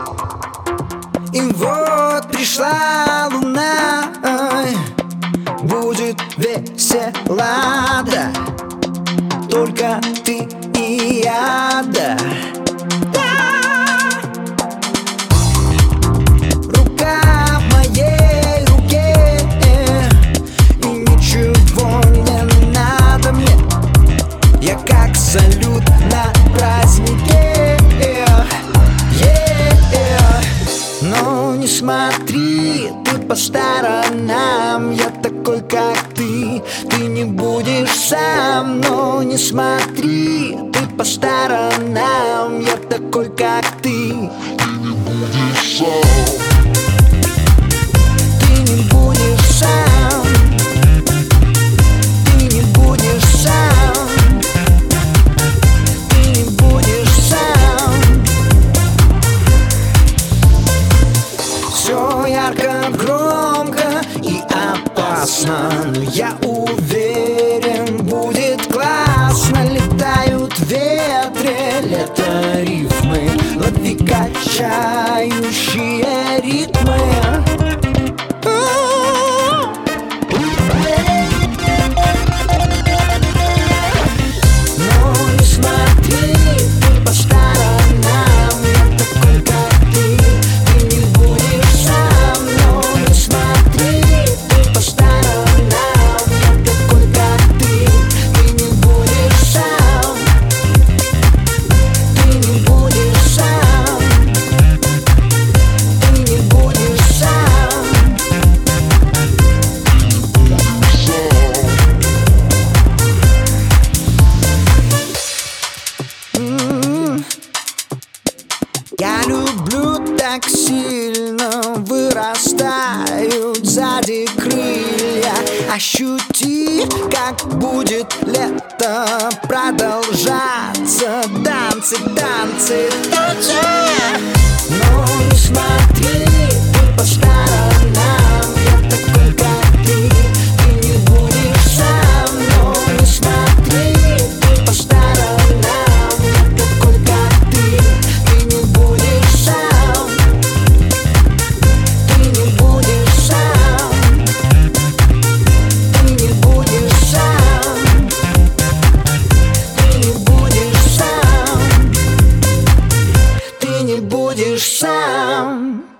И вот пришла луна, будет весело, да, только ты и я, да. Рука в моей руке, и ничего не надо мне. Я как салют на празднике, но не смотри ты по сторонам, я такой как ты не будешь сам. Но не смотри ты по сторонам, я такой как ты не будешь сам. Ты не будешь сам. Ты не будешь сам. Ты не будешь сам. Все ярко, громко и опасно, но я уверен, будет классно. Летают в ветре лето рифмы, лови качающие ритмы. Я люблю так сильно, вырастают сзади крылья. Ощути, как будет лето продолжаться. Танцы, танцы, танцы. Но не смотри ты по сторонам, я такой как ты не будешь сам. Но не смотри ты по сторонам, я такой как ты не будешь сам. Ты не будешь сам. Ты не будешь сам. Ты не будешь сам. Ты не будешь сам.